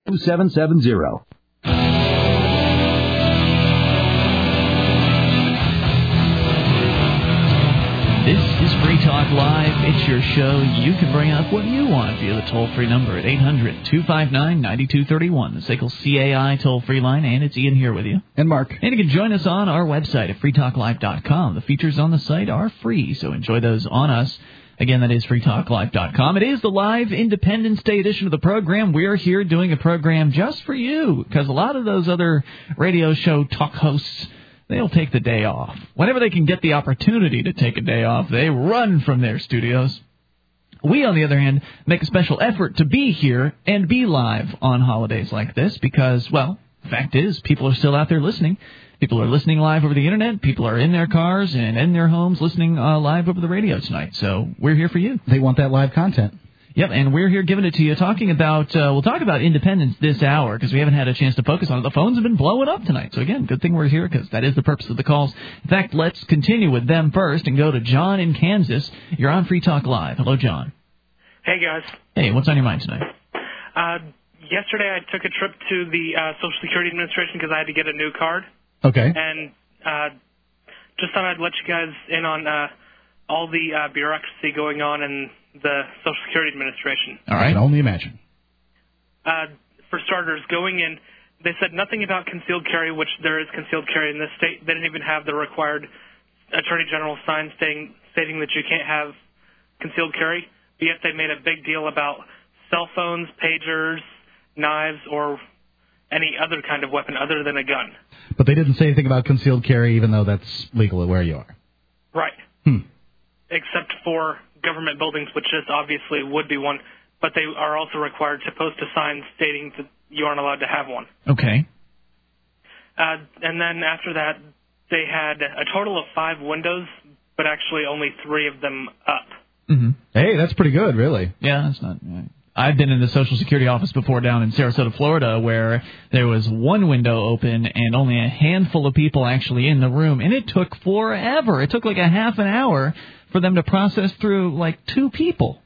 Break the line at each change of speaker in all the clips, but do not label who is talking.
2770.
This is Free Talk Live. It's your show. You can bring up what you want via the toll-free number at 800-259-9231, the SACL CAI toll-free line, and it's Ian here with you.
And Mark.
And you can join us on our website at freetalklive.com. The features on the site are free, so enjoy those on us. Again, that is freetalklive.com. It is the live Independence Day edition of the program. We're here doing a program just for you, because a lot of those other radio show talk hosts, they'll take the day off. Whenever they can get the opportunity to take a day off, they run from their studios. We, on the other hand, make a special effort to be here and be live on holidays like this because, well, the fact is, people are still out there listening. People are listening live over the Internet. People are in their cars and in their homes listening live over the radio tonight. So we're here for you.
They want that live content.
Yep, and we're here giving it to you, talking about, we'll talk about independence this hour, because we haven't had a chance to focus on it. The phones have been blowing up tonight. So, again, good thing we're here, because that is the purpose of the calls. In fact, let's continue with them first and go to John in Kansas. You're on Free Talk Live. Hello, John.
Hey, guys.
Hey, what's on your mind tonight?
Yesterday I took a trip to the Social Security Administration because I had to get a new card.
Okay.
And just thought I'd let you guys in on all the bureaucracy going on in the Social Security Administration.
All right.
I can only imagine.
For starters, going in, they said nothing about concealed carry, which there is concealed carry in this state. They didn't even have the required Attorney General sign stating that you can't have concealed carry, but yet they made a big deal about cell phones, pagers, knives, or any other kind of weapon other than a gun.
But they didn't say anything about concealed carry, even though that's legal where you are.
Right. Except for government buildings, which this obviously would be one, but they are also required to post a sign stating that you aren't allowed to have one.
Okay.
And then after that, they had a total of 5 windows, but actually only 3 of them up.
Mm-hmm.
Hey, that's pretty good, really.
Yeah, that's not... I've been in the Social Security office before down in Sarasota, Florida, where there was one window open and only a handful of people actually in the room, and it took forever. It took like a half an hour for them to process through like 2 people.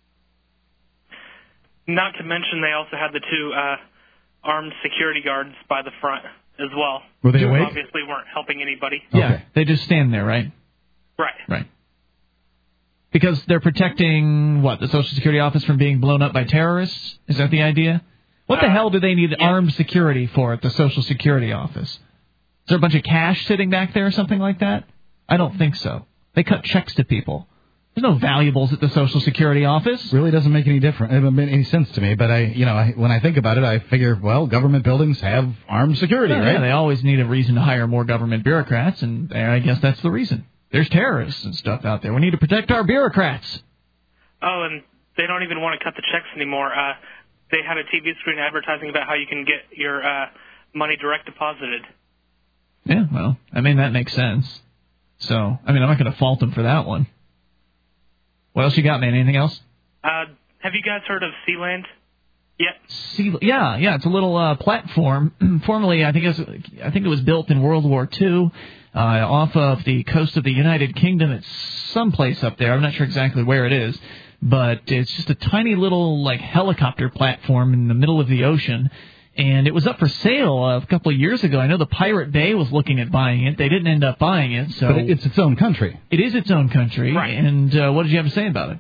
Not to mention they also had the 2 armed security guards by the front as well.
Were they awake?
Obviously weren't helping anybody.
Yeah,
Okay.
they just stand there, right?
Right.
Right. Because they're protecting, what, the Social Security office from being blown up by terrorists? Is that the idea? What the hell do they need armed security for at the Social Security office? Is there a bunch of cash sitting back there or something like that? I don't think so. They cut checks to people. There's no valuables at the Social Security office.
Really doesn't make any sense to me, but when I think about it, I figure, well, government buildings have armed security, right?
Yeah, they always need a reason to hire more government bureaucrats, and I guess that's the reason. There's terrorists and stuff out there. We need to protect our bureaucrats.
Oh, and they don't even want to cut the checks anymore. They had a TV screen advertising about how you can get your money direct deposited.
Yeah, well, I mean, that makes sense. So, I mean, I'm not going to fault them for that one. What else you got, man? Anything else?
Have you guys heard of Sealand yet?
Yeah, it's a little platform. Formerly, I think it was built in World War II. Off of the coast of the United Kingdom. It's someplace up there. I'm not sure exactly where it is, but it's just a tiny little like helicopter platform in the middle of the ocean, and it was up for sale a couple of years ago. I know the Pirate Bay was looking at buying it. They didn't end up buying it. So
but it's its own country.
It is its own country.
Right.
And what did you have to say about it?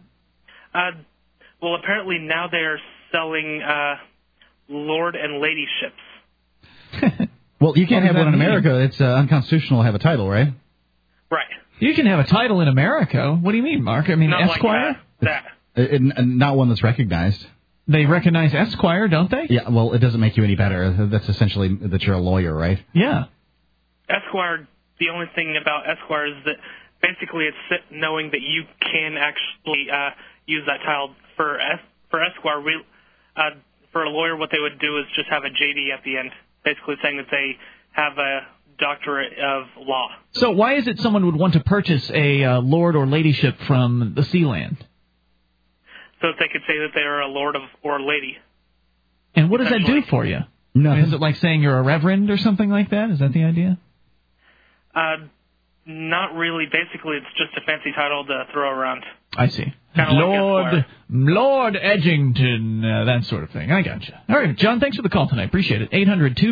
Well, apparently now they are selling Lord and Lady ships.
Well, you can't have one in America. It's unconstitutional to have a title, right?
Right.
You can have a title in America. What do you mean, Mark? I mean,
Not
Esquire?
Like that.
Not one that's recognized.
They recognize Esquire, don't they?
Yeah, well, it doesn't make you any better. That's essentially that you're a lawyer, right?
Yeah.
Esquire, the only thing about Esquire is that basically it's knowing that you can actually use that title. For Esquire, for a lawyer, what they would do is just have a JD at the end, basically saying that they have a doctorate of law.
So why is it someone would want to purchase a lord or ladyship from the Sealand?
So that they could say that they are a lord or lady.
And what does that do for you?
Nothing.
Is it like saying you're a reverend or something like that? Is that the idea?
Not really. Basically, it's just a fancy title to throw around.
I see. Lord Edgington, that sort of thing. I gotcha. All right, John, thanks for the call tonight. Appreciate it.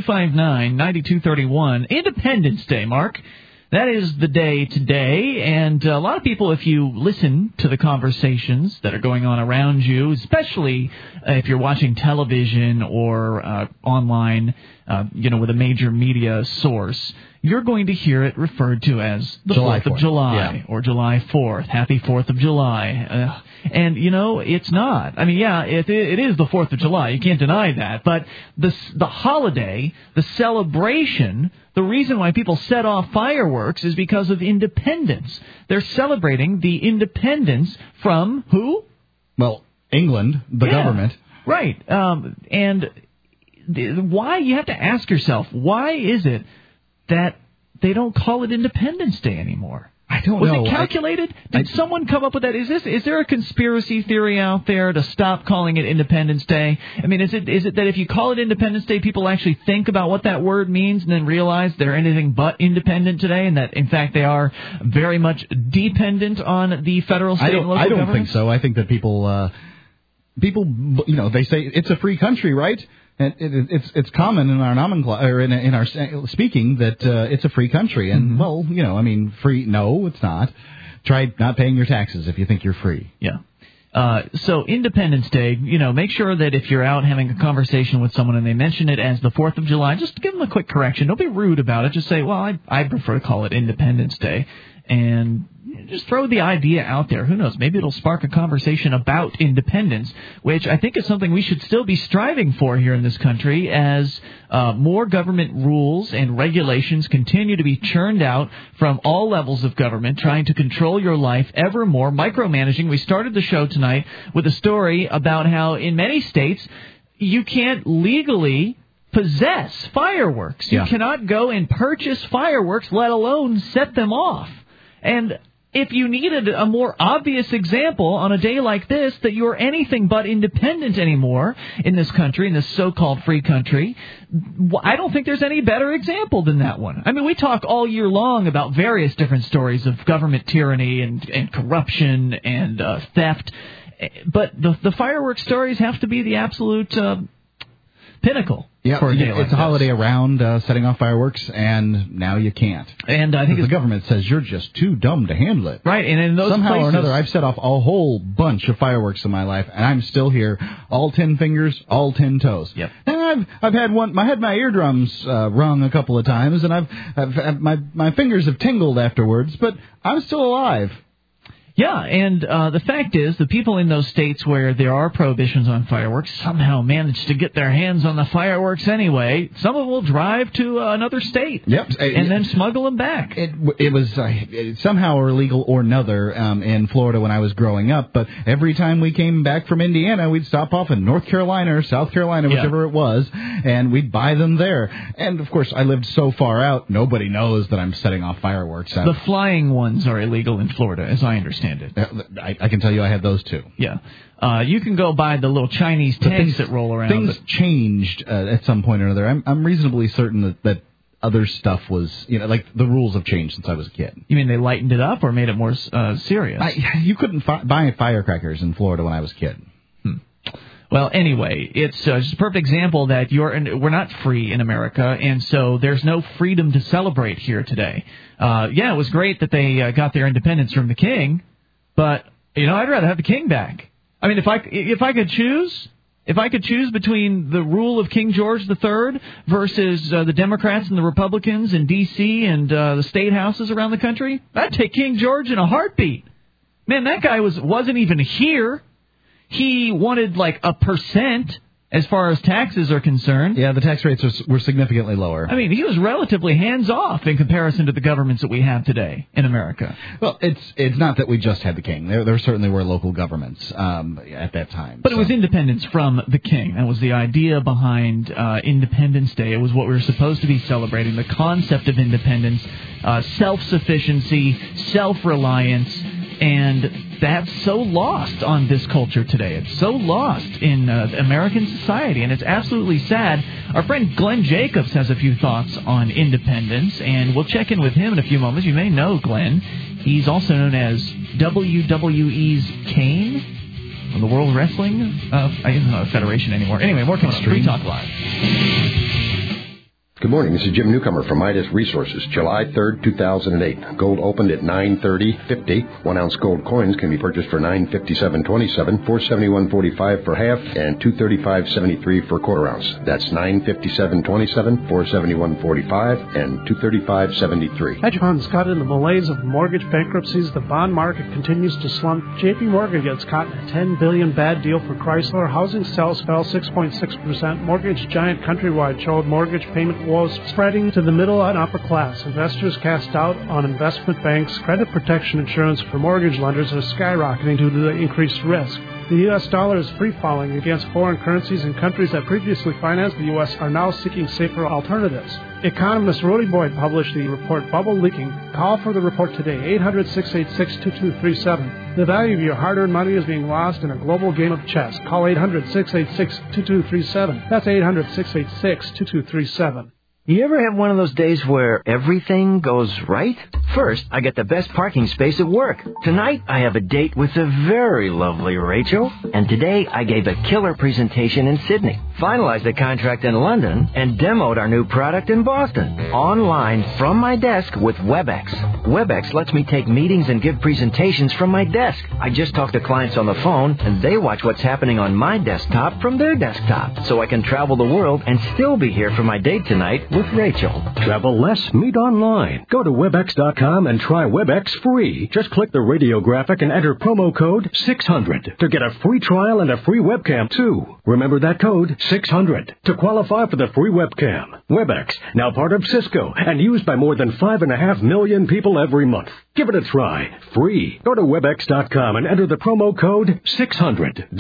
800-259-9231. Independence Day, Mark. That is the day today, and a lot of people, if you listen to the conversations that are going on around you, especially if you're watching television or online, with a major media source, you're going to hear it referred to as the 4th of July or July 4th. Happy 4th of July. And, it's not. I mean, it is the 4th of July. You can't deny that. But the holiday, the celebration, the reason why people set off fireworks is because of independence. They're celebrating the independence from who?
Well, England, the government.
Right. And why, you have to ask yourself, why is it that they don't call it Independence Day anymore?
I don't know.
Was it calculated? Did someone come up with that? Is there a conspiracy theory out there to stop calling it Independence Day? I mean, is it that if you call it Independence Day, people actually think about what that word means and then realize they're anything but independent today, and that, in fact, they are very much dependent on the federal, state, and local government?
I don't think so. I think that people, they say it's a free country, right? And it's common in our nomenclature, in our speaking, that it's a free country. And, free, no, it's not. Try not paying your taxes if you think you're free.
Yeah. So Independence Day, make sure that if you're out having a conversation with someone and they mention it as the 4th of July, just give them a quick correction. Don't be rude about it. Just say, well, I prefer to call it Independence Day. And just throw the idea out there. Who knows? Maybe it'll spark a conversation about independence, which I think is something we should still be striving for here in this country as more government rules and regulations continue to be churned out from all levels of government, trying to control your life ever more, micromanaging. We started the show tonight with a story about how in many states you can't legally possess fireworks. You cannot go and purchase fireworks, let alone set them off. And if you needed a more obvious example on a day like this that you're anything but independent anymore in this country, in this so-called free country, I don't think there's any better example than that one. I mean, we talk all year long about various different stories of government tyranny and corruption and theft, but the fireworks stories have to be the absolute pinnacle.
Yeah, it's a holiday around setting off fireworks, and now you can't.
And I think
the government says you're just too dumb to handle it.
Right, and in those
somehow
places,
or another, I've set off a whole bunch of fireworks in my life, and I'm still here, all 10 fingers, all 10 toes.
Yep.
And I've had my eardrums rung a couple of times, and I've my fingers have tingled afterwards, but I'm still alive.
Yeah, and the fact is, the people in those states where there are prohibitions on fireworks somehow manage to get their hands on the fireworks anyway. Some of them will drive to another state and then smuggle them back.
It was somehow illegal or another in Florida when I was growing up, but every time we came back from Indiana, we'd stop off in North Carolina or South Carolina, whichever it was, and we'd buy them there. And, of course, I lived so far out, nobody knows that I'm setting off fireworks.
The flying ones are illegal in Florida, as I understand it.
I can tell you I had those too.
Yeah. You can go buy the little Chinese tanks that roll around.
Things changed at some point or another. I'm reasonably certain that other stuff was, like the rules have changed since I was a kid.
You mean they lightened it up or made it more serious?
You couldn't buy firecrackers in Florida when I was a kid.
Well, anyway, it's just a perfect example that we're not free in America, and so there's no freedom to celebrate here today. It was great that they got their independence from the king, but I'd rather have the king back. I mean, if I could choose between the rule of King George III versus the Democrats and the Republicans in D.C. and the state houses around the country, I'd take King George in a heartbeat. Man, that guy wasn't even here. He wanted like 1% as far as taxes are concerned.
Yeah, the tax rates were significantly lower.
I mean, he was relatively hands-off in comparison to the governments that we have today in America.
Well, it's not that we just had the king. There certainly were local governments at that time.
But it was independence from the king. That was the idea behind Independence Day. It was what we were supposed to be celebrating, the concept of independence, self-sufficiency, self-reliance, and that's so lost on this culture today. It's so lost in American society, and it's absolutely sad. All Our friend Glenn Jacobs has a few thoughts on independence, and we'll check in with him in a few moments. You may know Glenn. He's also known as WWE's Kane on the World Wrestling Federation anymore. Anyway, more coming up. Free Talk Live.
Good morning. This is Jim Newcomer from Midas Resources. July 3rd, 2008. Gold opened at $930.50. 1 ounce gold coins can be purchased for $957.27, $471.45 for half, and $235.73 for quarter ounce. That's $957.27, $471.45, and $235.73.
Hedge funds caught in the malaise of mortgage bankruptcies. The bond market continues to slump. J.P. Morgan gets caught in a $10 billion bad deal for Chrysler. Housing sales fell 6.6%. Mortgage giant Countrywide showed mortgage payment woes spreading to the middle and upper class. Investors cast doubt on investment banks. Credit protection insurance for mortgage lenders are skyrocketing due to the increased risk. The U.S. dollar is free-falling against foreign currencies, and countries that previously financed the U.S. are now seeking safer alternatives. Economist Rudy Boyd published the report Bubble Leaking. Call for the report today, 800-686-2237. The value of your hard-earned money is being lost in a global game of chess. Call 800-686-2237. That's 800-686-2237.
You ever have one of those days where everything goes right? First, I get the best parking space at work. Tonight, I have a date with the very lovely Rachel. And today, I gave a killer presentation in Sydney. Finalized a contract in London and demoed our new product in Boston. Online from my desk with WebEx. WebEx lets me take meetings and give presentations from my desk. I just talk to clients on the phone, and they watch what's happening on my desktop from their desktop. So I can travel the world and still be here for my date tonight with Rachel.
Travel less, meet online. Go to WebEx.com and try WebEx free. Just click the radio graphic and enter promo code 600 to get a free trial and a free webcam, too. Remember that code, 600, to qualify for the free webcam. WebEx, now part of Cisco and used by more than 5.5 million people every month. Give it a try. Free. Go to WebEx.com and enter the promo code 600.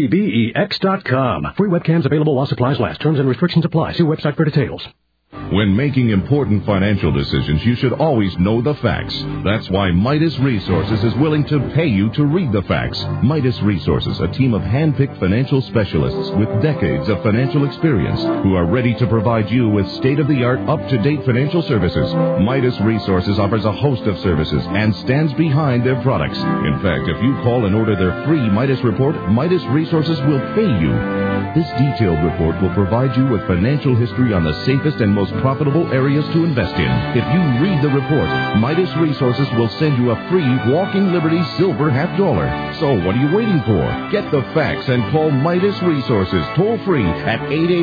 WEBEX.com. Free webcams available while supplies last. Terms and restrictions apply. See website for details.
When making important financial decisions, you should always know the facts. That's why Midas Resources is willing to pay you to read the facts. Midas Resources, a team of hand-picked financial specialists with decades of financial experience who are ready to provide you with state-of-the-art, up-to-date financial services. Midas Resources offers a host of services and stands behind their products. In fact, if you call and order their free Midas report, Midas Resources will pay you. This detailed report will provide you with financial history on the safest and most profitable areas to invest in. If you read the report, Midas Resources will send you a free Walking Liberty silver $50. So what are you waiting for? Get the facts and call Midas Resources toll free at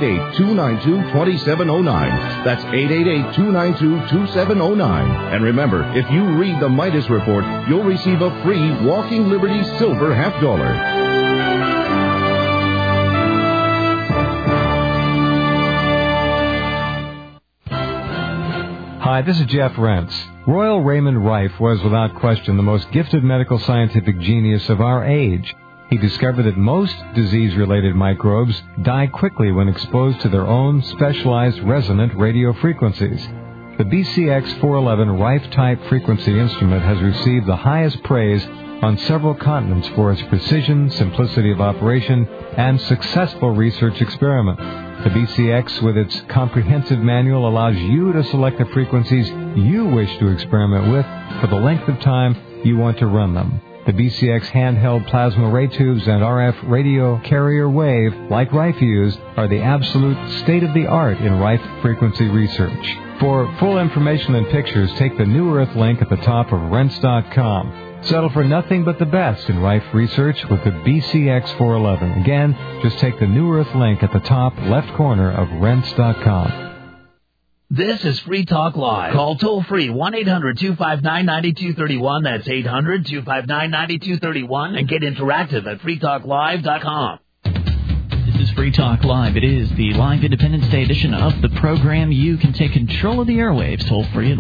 888-292-2709. That's 888-292-2709. And remember, if you read the Midas report, you'll receive a free Walking Liberty silver $50.
Hi, this is Jeff Rentz. Royal Raymond Rife was without question the most gifted medical scientific genius of our age. He discovered that most disease-related microbes die quickly when exposed to their own specialized resonant radio frequencies. The BCX411 Rife-type frequency instrument has received the highest praise on several continents for its precision, simplicity of operation, and successful research experiment. The BCX, with its comprehensive manual, allows you to select the frequencies you wish to experiment with for the length of time you want to run them. The BCX handheld plasma ray tubes and RF radio carrier wave, like Rife used, are the absolute state-of-the-art in Rife frequency research. For full information and pictures, take the New Earth link at the top of Rense.com. Settle for nothing but the best in Rife research with the BCX411. Again, just take the New Earth link at the top left corner of Rense.com.
This is Free Talk Live. Call toll-free 1-800-259-9231. That's 800-259-9231. And get interactive at freetalklive.com.
This is Free Talk Live. It is the live Independence Day edition of the program. You can take control of the airwaves toll-free at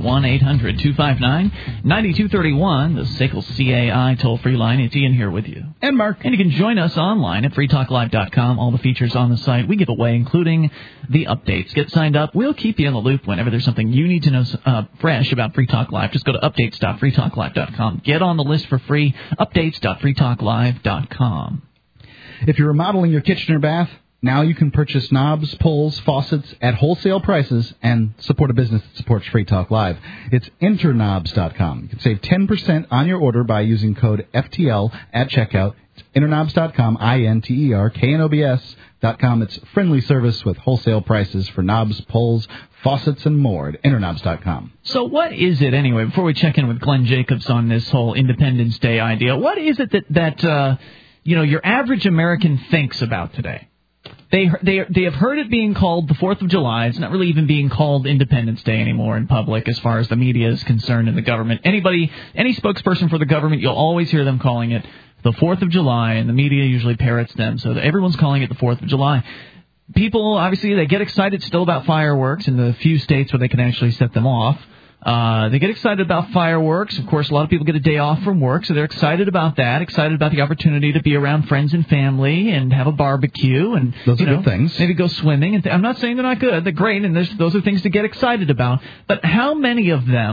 1-800-259-9231, the SACL CAI toll-free line. It's Ian here with you.
And Mark.
And you can join us online at freetalklive.com. All the features on the site we give away, including the updates. Get signed up. We'll keep you in the loop whenever there's something you need to know fresh about Free Talk Live. Just go to updates.freetalklive.com. Get on the list for free, updates.freetalklive.com.
If you're remodeling your kitchen or bath, Now you can purchase knobs, pulls, faucets at wholesale prices and support a business that supports Free Talk Live. It's interknobs.com. You can save 10% on your order by using code FTL at checkout. It's interknobs.com, INTERKNOBS.com. It's friendly service with wholesale prices for knobs, pulls, faucets, and more at interknobs.com.
So what is it, anyway, before we check in with Glenn Jacobs on this whole Independence Day idea, what is it that your average American thinks about today? They have heard it being called the 4th of July. It's not really even being called Independence Day anymore in public as far as the media is concerned and the government. Any spokesperson for the government, you'll always hear them calling it the 4th of July, and the media usually parrots them. So everyone's calling it the 4th of July. People, obviously, they get excited still about fireworks in the few states where they can actually set them off. They get excited about fireworks. Of course, a lot of people get a day off from work, so they're excited about that, excited about the opportunity to be around friends and family and have a barbecue. And
those are good things.
Maybe go swimming. And I'm not saying they're not good. They're great, and those are things to get excited about. But how many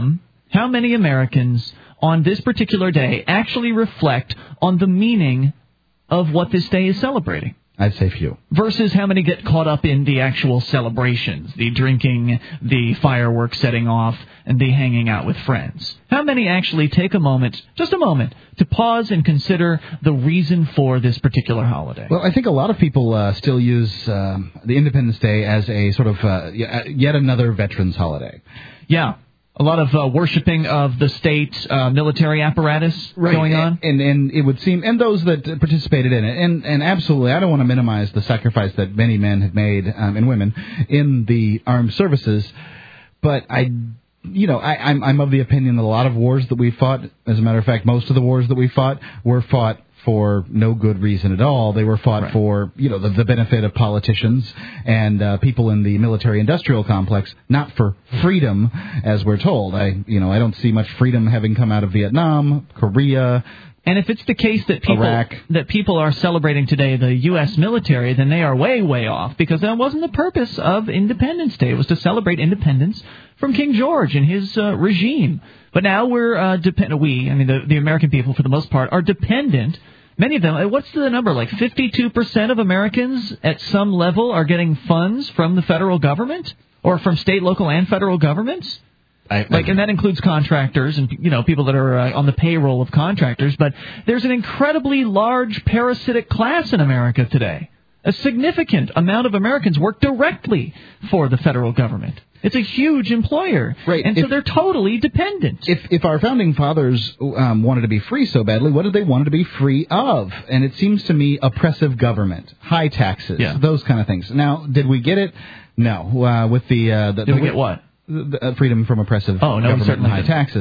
Americans on this particular day actually reflect on the meaning of what this day is celebrating?
I'd say few.
Versus how many get caught up in the actual celebrations, the drinking, the fireworks setting off, and the hanging out with friends. How many actually take a moment, just a moment, to pause and consider the reason for this particular holiday?
Well, I think a lot of people still use the Independence Day as a sort of yet another veterans holiday.
Yeah. A lot of worshiping of the state military apparatus going on.
And it would seem, and those that participated in it, and absolutely, I don't want to minimize the sacrifice that many men have made, and women, in the armed services, but I'm of the opinion that a lot of wars that we fought, as a matter of fact, most of the wars that we fought were fought for no good reason at all. They were fought for, the benefit of politicians and people in the military-industrial complex, not for freedom, as we're told. I don't see much freedom having come out of Vietnam, Korea.
And if it's the case that
Iraq.
people are celebrating today the U.S. military, then they are way, way off, because that wasn't the purpose of Independence Day. It was to celebrate independence from King George and his regime. But now we're the American people, for the most part, are dependent. Many of them, what's the number? Like 52% of Americans at some level are getting funds from the federal government or from state, local, and federal governments? And that includes contractors and, people that are on the payroll of contractors. But there's an incredibly large parasitic class in America today. A significant amount of Americans work directly for the federal government. It's a huge employer,
right?
And so they're totally dependent.
If our founding fathers wanted to be free so badly, what did they want to be free of? And it seems to me oppressive government, high taxes, those kind of things. Now, did we get it? No. With
did we get what?
Freedom from oppressive government and high taxes.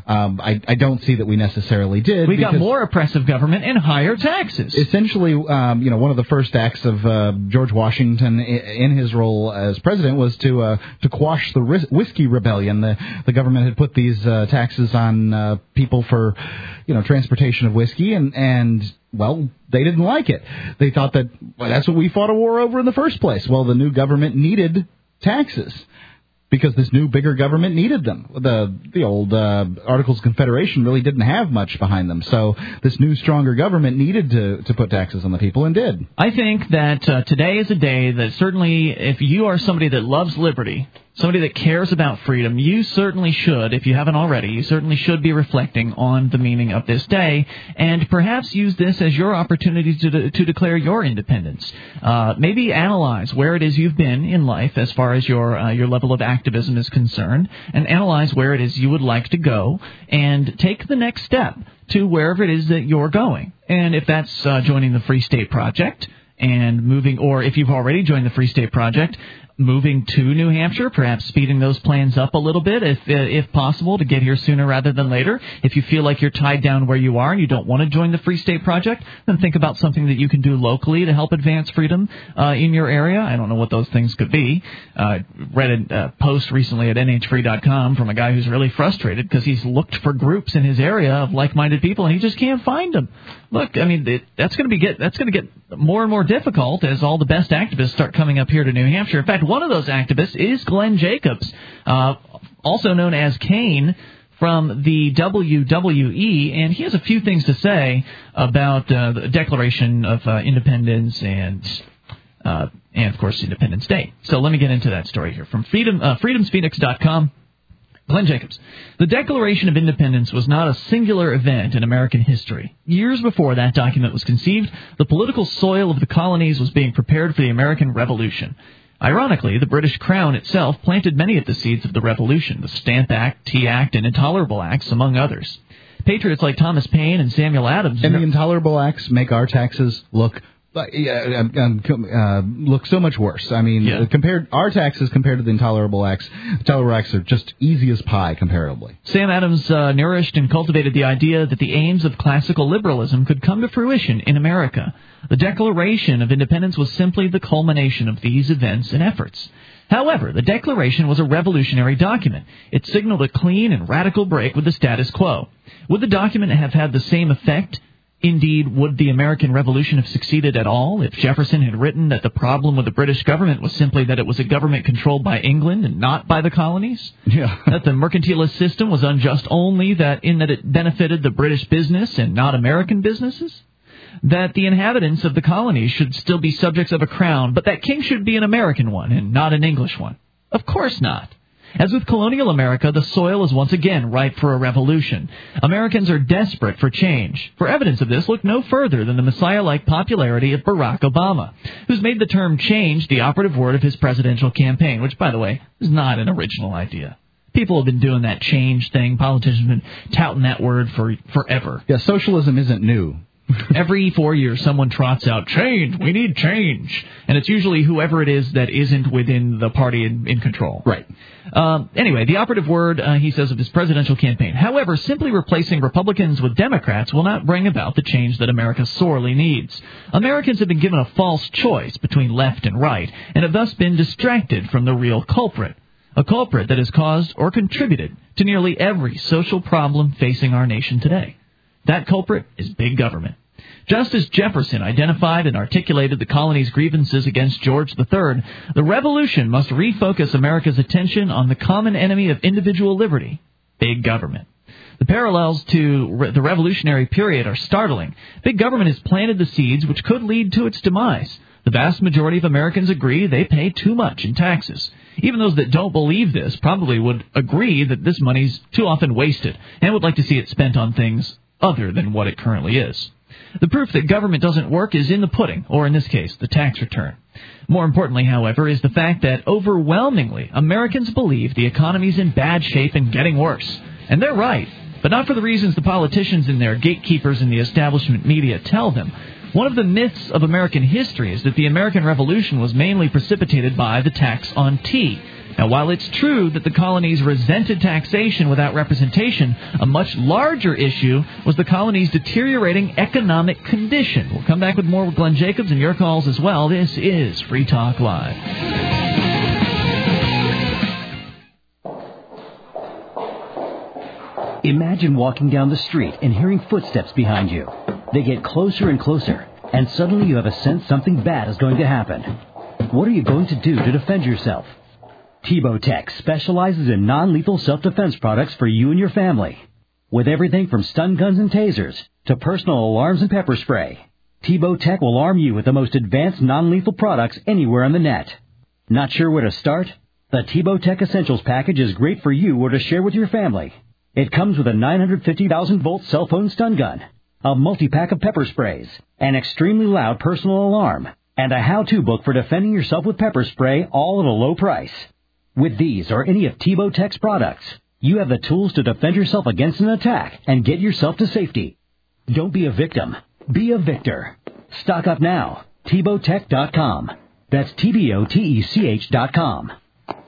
I don't see that we necessarily did.
We got more oppressive government and higher taxes.
Essentially, one of the first acts of George Washington in his role as president was to quash the whiskey rebellion. The government had put these taxes on people for transportation of whiskey, and they didn't like it. They thought that that's what we fought a war over in the first place. Well, the new government needed taxes, because this new, bigger government needed them. The old Articles of Confederation really didn't have much behind them. So this new, stronger government needed to put taxes on the people, and did.
I think that today is a day that certainly, if you are somebody that loves liberty, somebody that cares about freedom, you certainly should, if you haven't already, you certainly should be reflecting on the meaning of this day, and perhaps use this as your opportunity to declare your independence. Maybe analyze where it is you've been in life as far as your level of activism is concerned, and analyze where it is you would like to go, and take the next step to wherever it is that you're going. And if that's joining the Free State Project and moving, or if you've already joined the Free State Project, moving to New Hampshire, perhaps speeding those plans up a little bit if possible to get here sooner rather than later. If you feel like you're tied down where you are and you don't want to join the Free State Project, then think about something that you can do locally to help advance freedom in your area. I don't know what those things could be. Read a post recently at nhfree.com from a guy who's really frustrated because he's looked for groups in his area of like-minded people and he just can't find them. Look, I mean, that's going to get more and more difficult as all the best activists start coming up here to New Hampshire. In fact, one of those activists is Glenn Jacobs, also known as Kane, from the WWE, and he has a few things to say about the Declaration of Independence and and, of course, Independence Day. So let me get into that story here. From freedomsphoenix.com, Glenn Jacobs. The Declaration of Independence was not a singular event in American history. Years before that document was conceived, the political soil of the colonies was being prepared for the American Revolution. Ironically, the British Crown itself planted many of the seeds of the Revolution, the Stamp Act, Tea Act, and Intolerable Acts, among others. Patriots like Thomas Paine and Samuel Adams...
And the Intolerable Acts make our taxes look so much worse. I mean, our taxes compared to the Intolerable Acts are just easy as pie comparatively.
Sam Adams nourished and cultivated the idea that the aims of classical liberalism could come to fruition in America. The Declaration of Independence was simply the culmination of these events and efforts. However, the Declaration was a revolutionary document. It signaled a clean and radical break with the status quo. Would the document have had the same effect? Indeed, would the American Revolution have succeeded at all if Jefferson had written that the problem with the British government was simply that it was a government controlled by England and not by the colonies?
Yeah.
That the mercantilist system was unjust only that it benefited the British business and not American businesses? That the inhabitants of the colonies should still be subjects of a crown, but that king should be an American one and not an English one? Of course not. As with colonial America, the soil is once again ripe for a revolution. Americans are desperate for change. For evidence of this, look no further than the Messiah-like popularity of Barack Obama, who's made the term change the operative word of his presidential campaign, which, by the way, is not an original idea. People have been doing that change thing. Politicians have been touting that word for forever.
Yeah, socialism isn't new.
Every 4 years, someone trots out, change, we need change. And it's usually whoever it is that isn't within the party in control.
Right.
Anyway, the operative word, he says, of his presidential campaign. However, simply replacing Republicans with Democrats will not bring about the change that America sorely needs. Americans have been given a false choice between left and right, and have thus been distracted from the real culprit. A culprit that has caused or contributed to nearly every social problem facing our nation today. That culprit is big government. Just as Jefferson identified and articulated the colony's grievances against George III, the Revolution must refocus America's attention on the common enemy of individual liberty, big government. The parallels to the Revolutionary period are startling. Big government has planted the seeds which could lead to its demise. The vast majority of Americans agree they pay too much in taxes. Even those that don't believe this probably would agree that this money's too often wasted and would like to see it spent on things other than what it currently is. The proof that government doesn't work is in the pudding, or in this case, the tax return. More importantly, however, is the fact that overwhelmingly Americans believe the economy's in bad shape and getting worse. And they're right, but not for the reasons the politicians and their gatekeepers in the establishment media tell them. One of the myths of American history is that the American Revolution was mainly precipitated by the tax on tea. Now, while it's true that the colonies resented taxation without representation, a much larger issue was the colonies' deteriorating economic condition. We'll come back with more with Glenn Jacobs and your calls as well. This is Free Talk Live.
Imagine walking down the street and hearing footsteps behind you. They get closer and closer, and suddenly you have a sense something bad is going to happen. What are you going to do to defend yourself? Tebow Tech specializes in non-lethal self-defense products for you and your family. With everything from stun guns and tasers to personal alarms and pepper spray, Tebow Tech will arm you with the most advanced non-lethal products anywhere on the net. Not sure where to start? The Tebow Tech Essentials package is great for you or to share with your family. It comes with a 950,000-volt cell phone stun gun, a multi-pack of pepper sprays, an extremely loud personal alarm, and a how-to book for defending yourself with pepper spray, all at a low price. With these or any of Tebow Tech's products, you have the tools to defend yourself against an attack and get yourself to safety. Don't be a victim. Be a victor. Stock up now. TebowTech.com. That's TBOTECH.com.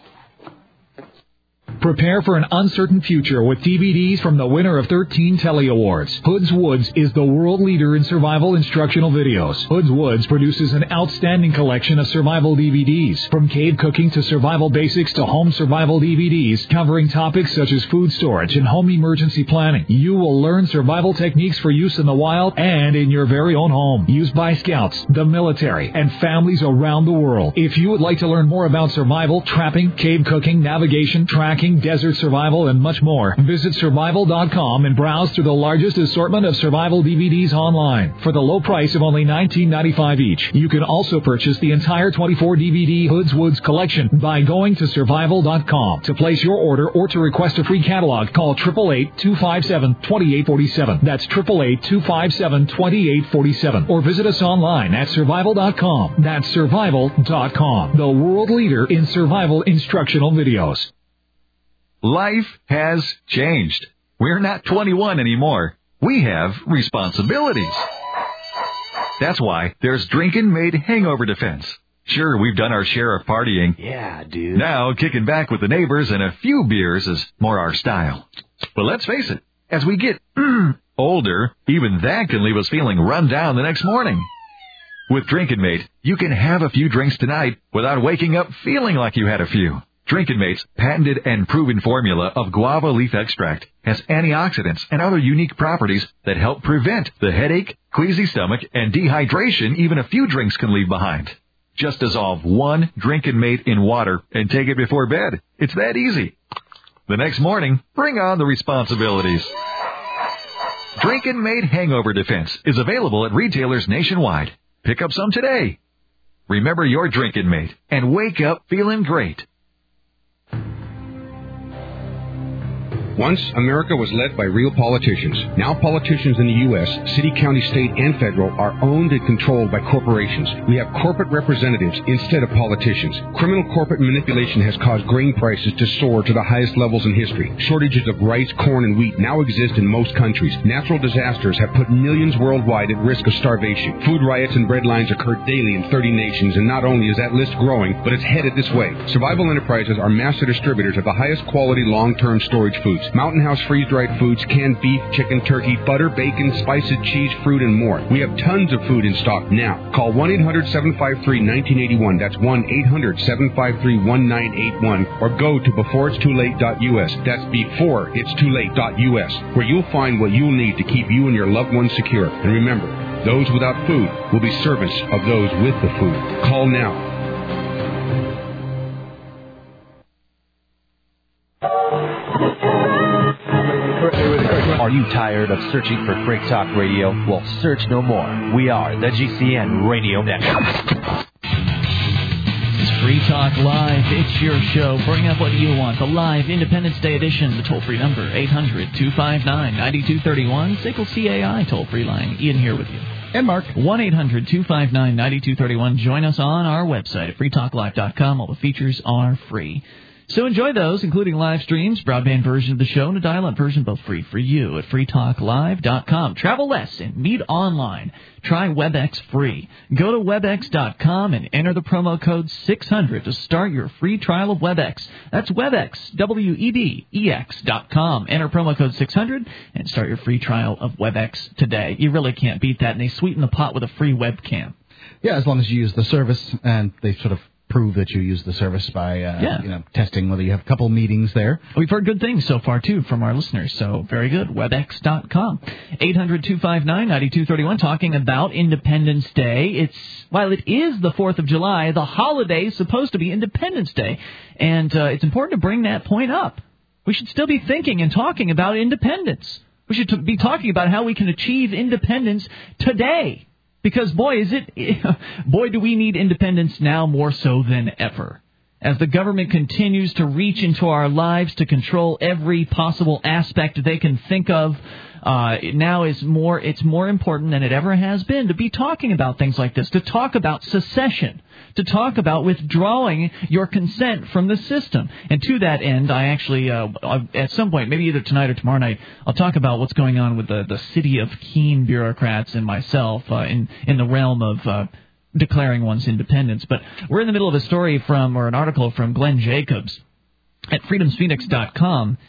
Prepare for an uncertain future with DVDs from the winner of 13 Telly Awards. Hoods Woods is the world leader in survival instructional videos. Hoods Woods produces an outstanding collection of survival DVDs, from cave cooking to survival basics to home survival DVDs, covering topics such as food storage and home emergency planning. You will learn survival techniques for use in the wild and in your very own home, used by scouts, the military, and families around the world. If you would like to learn more about survival, trapping, cave cooking, navigation, tracking, camping, desert survival, and much more. Visit survival.com and browse through the largest assortment of survival DVDs online for the low price of only $19.95 each. You can also purchase the entire 24 DVD Hoods Woods collection by going to survival.com. To place your order or to request a free catalog, call 888-257-2847. That's 888-257-2847. Or visit us online at survival.com. That's survival.com, the world leader in survival instructional videos.
Life has changed. We're not 21 anymore. We have responsibilities. That's why there's Drinkin' Made Hangover Defense. Sure, we've done our share of partying.
Yeah, dude.
Now, kicking back with the neighbors and a few beers is more our style. But let's face it, as we get older, even that can leave us feeling run down the next morning. With Drinkin' Mate, you can have a few drinks tonight without waking up feeling like you had a few. Drinkin' Mate's patented and proven formula of guava leaf extract has antioxidants and other unique properties that help prevent the headache, queasy stomach, and dehydration even a few drinks can leave behind. Just dissolve one Drinkin' Mate in water and take it before bed. It's that easy. The next morning, bring on the responsibilities. Drinkin' Mate Hangover Defense is available at retailers nationwide. Pick up some today. Remember your Drinkin' Mate and wake up feeling great.
Once, America was led by real politicians. Now politicians in the U.S., city, county, state, and federal are owned and controlled by corporations. We have corporate representatives instead of politicians. Criminal corporate manipulation has caused grain prices to soar to the highest levels in history. Shortages of rice, corn, and wheat now exist in most countries. Natural disasters have put millions worldwide at risk of starvation. Food riots and bread lines occur daily in 30 nations, and not only is that list growing, but it's headed this way. Survival Enterprises are master distributors of the highest quality long-term storage foods. Mountain House freeze-dried foods, canned beef, chicken, turkey, butter, bacon, spices, cheese, fruit, and more. We have tons of food in stock now. Call 1-800-753-1981. That's 1-800-753-1981. Or go to beforeitstoolate.us. That's beforeitstoolate.us, where you'll find what you'll need to keep you and your loved ones secure. And remember, those without food will be servants of those with the food. Call now.
Are you tired of searching for Freak Talk Radio? Well, search no more. We are the GCN Radio Network.
It's Free Talk Live. It's your show. Bring up what you want. The live Independence Day edition. The toll-free number, 800-259-9231. SACL CAI toll-free line. Ian here with you.
And Mark.
1-800-259-9231. Join us on our website at freetalklive.com. All the features are free. So enjoy those, including live streams, broadband version of the show, and a dial-up version, both free for you at freetalklive.com. Travel less and meet online. Try WebEx free. Go to WebEx.com and enter the promo code 600 to start your free trial of WebEx. That's WebEx, WebEx.com. Enter promo code 600 and start your free trial of WebEx today. You really can't beat that, and they sweeten the pot with a free webcam.
Yeah, as long as you use the service, and they sort of prove that you use the service by testing whether you have a couple meetings there.
We've heard good things so far, too, from our listeners, so very good. WebEx.com. 800-259-9231, talking about Independence Day. While it is the 4th of July, the holiday is supposed to be Independence Day, and it's important to bring that point up. We should still be thinking and talking about independence. We should be talking about how we can achieve independence today. Because, boy, do we need independence now more so than ever. As the government continues to reach into our lives to control every possible aspect they can think of, it's more important than it ever has been to be talking about things like this, to talk about secession, to talk about withdrawing your consent from the system. And to that end, I actually, at some point, maybe either tonight or tomorrow night, I'll talk about what's going on with the City of Keene bureaucrats and myself in the realm of declaring one's independence. But we're in the middle of a story an article from Glenn Jacobs at freedomsphoenix.com.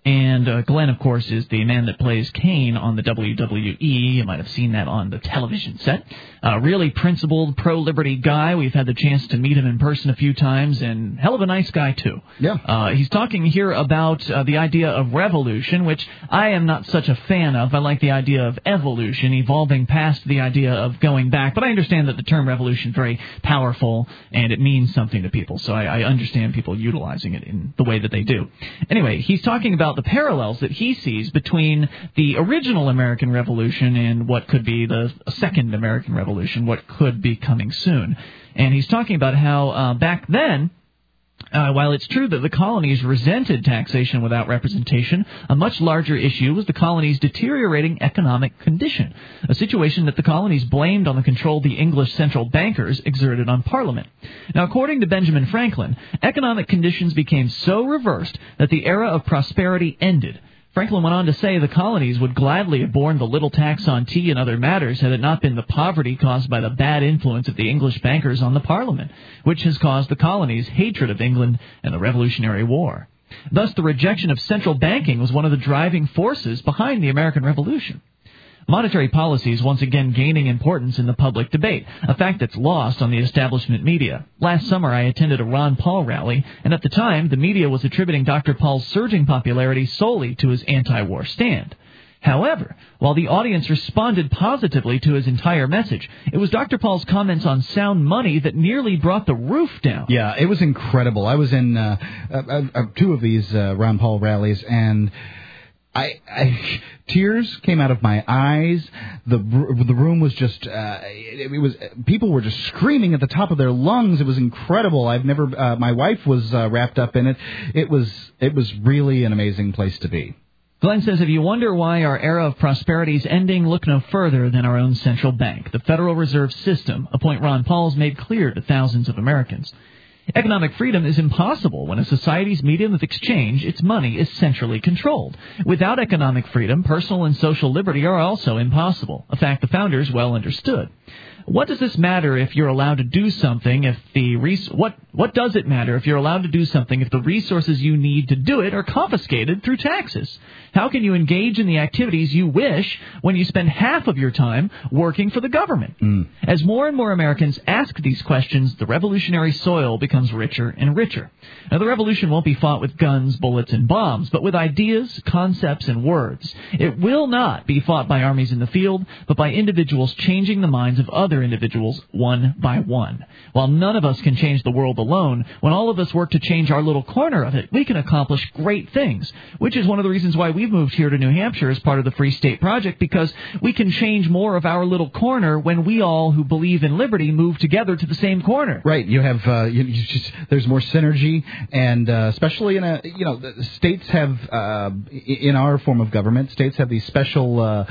And Glenn, of course, is the man that plays Kane on the WWE. You might have seen that on the television set. Really principled, pro-liberty guy. We've had the chance to meet him in person a few times, and hell of a nice guy, too.
Yeah.
He's talking here about the idea of revolution, which I am not such a fan of. I like the idea of evolution, evolving past the idea of going back. But I understand that the term revolution is very powerful, and it means something to people. So I understand people utilizing it in the way that they do. Anyway, he's talking about the parallels that he sees between the original American Revolution and what could be the second American Revolution, what could be coming soon. And he's talking about how back then, while it's true that the colonies resented taxation without representation, a much larger issue was the colonies' deteriorating economic condition, a situation that the colonies blamed on the control the English central bankers exerted on Parliament. Now, according to Benjamin Franklin, economic conditions became so reversed that the era of prosperity ended. Franklin went on to say the colonies would gladly have borne the little tax on tea and other matters had it not been the poverty caused by the bad influence of the English bankers on the Parliament, which has caused the colonies' hatred of England and the Revolutionary War. Thus, the rejection of central banking was one of the driving forces behind the American Revolution. Monetary policy is once again gaining importance in the public debate, a fact that's lost on the establishment media. Last summer, I attended a Ron Paul rally, and at the time, the media was attributing Dr. Paul's surging popularity solely to his anti-war stand. However, while the audience responded positively to his entire message, it was Dr. Paul's comments on sound money that nearly brought the roof down.
Yeah, it was incredible. I was in two of these Ron Paul rallies, and tears came out of my eyes. The room was just people were just screaming at the top of their lungs. It was incredible. My wife was wrapped up in it. It was really an amazing place to be.
Glenn says, if you wonder why our era of prosperity is ending, look no further than our own central bank. The Federal Reserve System, a point Ron Paul's made clear to thousands of Americans. Economic freedom is impossible when a society's medium of exchange, its money, is centrally controlled. Without economic freedom, personal and social liberty are also impossible, a fact the founders well understood. What does this matter if you're allowed to do something if what does it matter if you're allowed to do something if the resources you need to do it are confiscated through taxes? How can you engage in the activities you wish when you spend half of your time working for the government? As more and more Americans ask these questions, the revolutionary soil becomes richer and richer. Now, the revolution won't be fought with guns, bullets, and bombs, but with ideas, concepts, and words. It will not be fought by armies in the field, but by individuals changing the minds of other individuals one by one. While none of us can change the world alone, when all of us work to change our little corner of it, we can accomplish great things, which is one of the reasons why we've moved here to New Hampshire as part of the Free State Project, because we can change more of our little corner when we all who believe in liberty move together to the same corner.
Right. You have there's more synergy, and especially in states have in our form of government, states have these special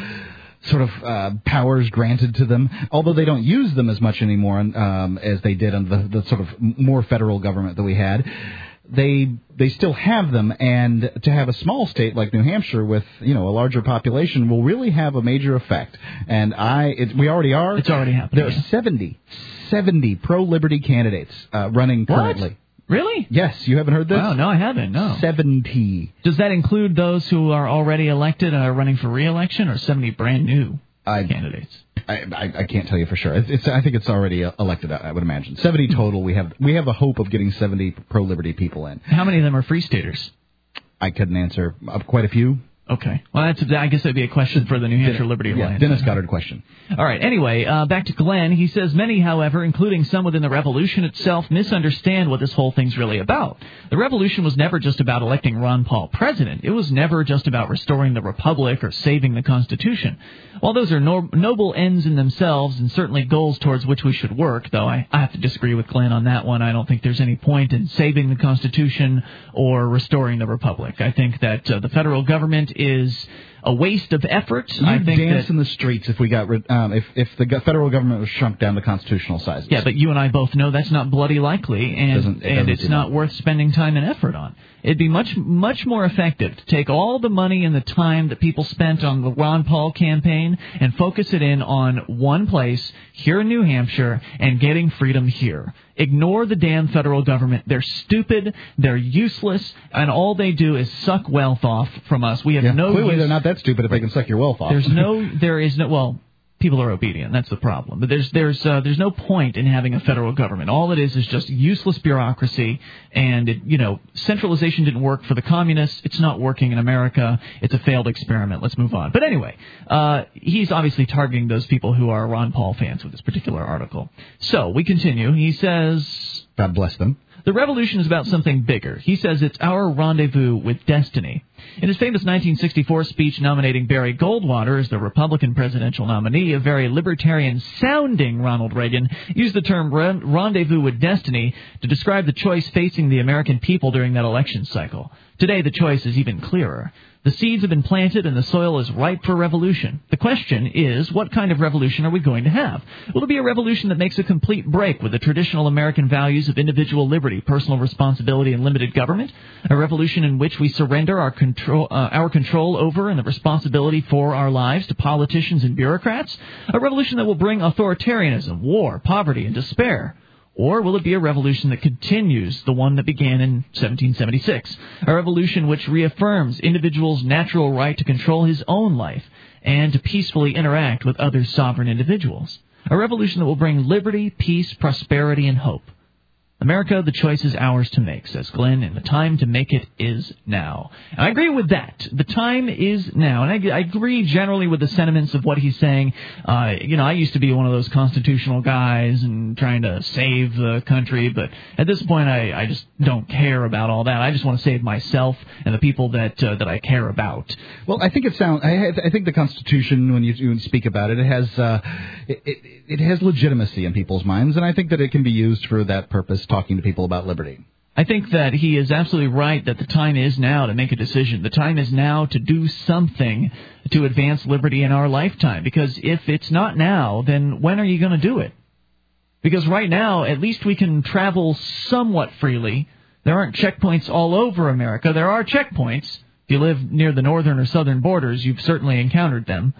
powers granted to them, although they don't use them as much anymore as they did on the sort of more federal government that we had. They still have them, and to have a small state like New Hampshire with a larger population will really have a major effect. And we already are.
It's already happening.
There are 70 pro-liberty candidates running currently.
What? Really?
Yes, you haven't heard this?
Wow, no, I haven't, no.
70.
Does that include those who are already elected and are running for re-election, or 70 brand new candidates?
I can't tell you for sure. I think it's already elected, I would imagine. 70 total. We have a hope of getting 70 pro-liberty people in.
How many of them are Free Staters?
I couldn't answer. Quite a few.
Okay. Well, I guess that would be a question for the New Hampshire Liberty Alliance.
Dennis Goddard question.
All right. Anyway, back to Glenn. He says many, however, including some within the revolution itself, misunderstand what this whole thing's really about. The revolution was never just about electing Ron Paul president. It was never just about restoring the republic or saving the Constitution. While those are noble ends in themselves and certainly goals towards which we should work, though I have to disagree with Glenn on that one. I don't think there's any point in saving the Constitution or restoring the republic. I think that the federal government is a waste of effort.
You'd
I think
dance in the streets if we got if the federal government was shrunk down to constitutional sizes.
Yeah, but you and I both know that's not bloody likely, and it's not worth spending time and effort on. It'd be much more effective to take all the money and the time that people spent on the Ron Paul campaign and focus it in on one place here in New Hampshire and getting freedom here. Ignore the damn federal government. They're stupid, they're useless, and all they do is suck wealth off from us. We have no
clearly
use.
They're not that stupid if they can suck your wealth off.
There is no, well, people are obedient. That's the problem. But there's no point in having a federal government. All it is just useless bureaucracy, and centralization didn't work for the communists. It's not working in America. It's a failed experiment. Let's move on. But anyway, he's obviously targeting those people who are Ron Paul fans with this particular article. So we continue. He says,
God bless them.
The revolution is about something bigger. He says it's our rendezvous with destiny. In his famous 1964 speech nominating Barry Goldwater as the Republican presidential nominee, a very libertarian-sounding Ronald Reagan used the term rendezvous with destiny to describe the choice facing the American people during that election cycle. Today, the choice is even clearer. The seeds have been planted and the soil is ripe for revolution. The question is, what kind of revolution are we going to have? Will it be a revolution that makes a complete break with the traditional American values of individual liberty, personal responsibility, and limited government? A revolution in which we surrender our control over and the responsibility for our lives to politicians and bureaucrats? A revolution that will bring authoritarianism, war, poverty, and despair? Or will it be a revolution that continues the one that began in 1776? A revolution which reaffirms individual's natural right to control his own life and to peacefully interact with other sovereign individuals. A revolution that will bring liberty, peace, prosperity, and hope. America, the choice is ours to make, says Glenn, and the time to make it is now. And I agree with that. The time is now. And I agree generally with the sentiments of what he's saying. I used to be one of those constitutional guys and trying to save the country, but at this point I just don't care about all that. I just want to save myself and the people that I care about.
Well, I think I think the Constitution, when you speak about it, it has legitimacy in people's minds, and I think that it can be used for that purpose, talking to people about liberty.
I think that he is absolutely right that the time is now to make a decision. The time is now to do something to advance liberty in our lifetime. Because if it's not now, then when are you going to do it? Because right now, at least we can travel somewhat freely. There aren't checkpoints all over America. There are checkpoints. If you live near the northern or southern borders, you've certainly encountered them.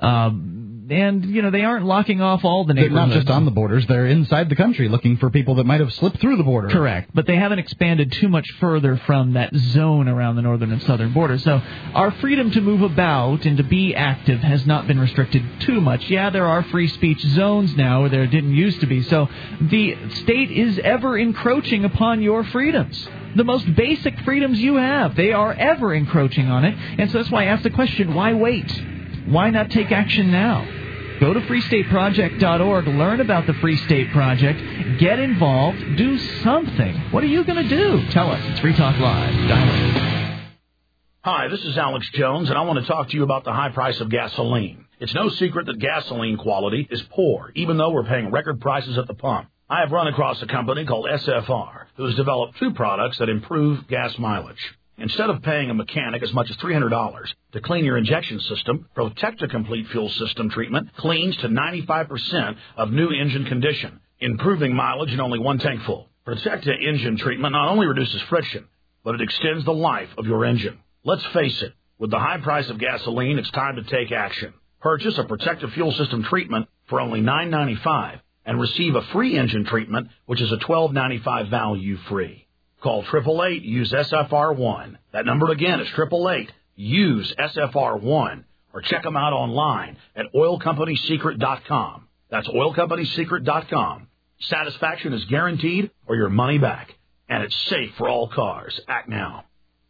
And, they aren't locking off all the neighborhoods.
They're not just on the borders. They're inside the country looking for people that might have slipped through the border.
Correct. But they haven't expanded too much further from that zone around the northern and southern border. So our freedom to move about and to be active has not been restricted too much. Yeah, there are free speech zones now where there didn't used to be. So the state is ever encroaching upon your freedoms. The most basic freedoms you have, they are ever encroaching on it. And so that's why I asked the question, why wait? Why not take action now? Go to freestateproject.org, learn about the Free State Project, get involved, do something. What are you going to do? Tell us. It's Free Talk Live. Dial in.
Hi, this is Alex Jones, and I want to talk to you about the high price of gasoline. It's no secret that gasoline quality is poor, even though we're paying record prices at the pump. I have run across a company called SFR, who has developed two products that improve gas mileage. Instead of paying a mechanic as much as $300 to clean your injection system, Protecta Complete Fuel System treatment cleans to 95% of new engine condition, improving mileage in only one tank full. Protecta engine treatment not only reduces friction, but it extends the life of your engine. Let's face it, with the high price of gasoline, it's time to take action. Purchase a Protecta Fuel System treatment for only $9.95 and receive a free engine treatment, which is a $12.95 value free. Call 888-USE-SFR1. That number again is 888-USE-SFR1. Or check them out online at oilcompanysecret.com. That's oilcompanysecret.com. Satisfaction is guaranteed or your money back. And it's safe for all cars. Act now.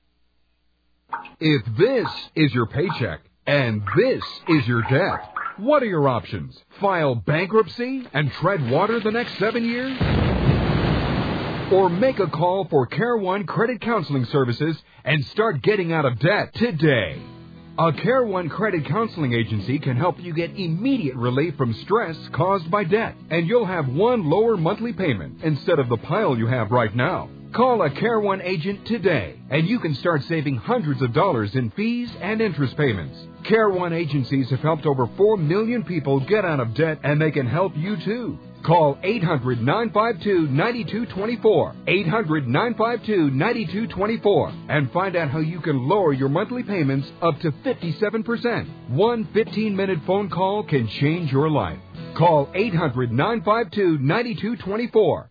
If this is your paycheck and this is your debt, what are your options? File bankruptcy and tread water the next 7 years? Or make a call for Care One Credit Counseling Services and start getting out of debt today. A Care One Credit Counseling Agency can help you get immediate relief from stress caused by debt, and you'll have one lower monthly payment instead of the pile you have right now. Call a Care One agent today, and you can start saving hundreds of dollars in fees and interest payments. Care One agencies have helped over 4 million people get out of debt, and they can help you too. Call 800-952-9224, 800-952-9224, and find out how you can lower your monthly payments up to 57%. One 15-minute phone call can change your life. Call 800-952-9224.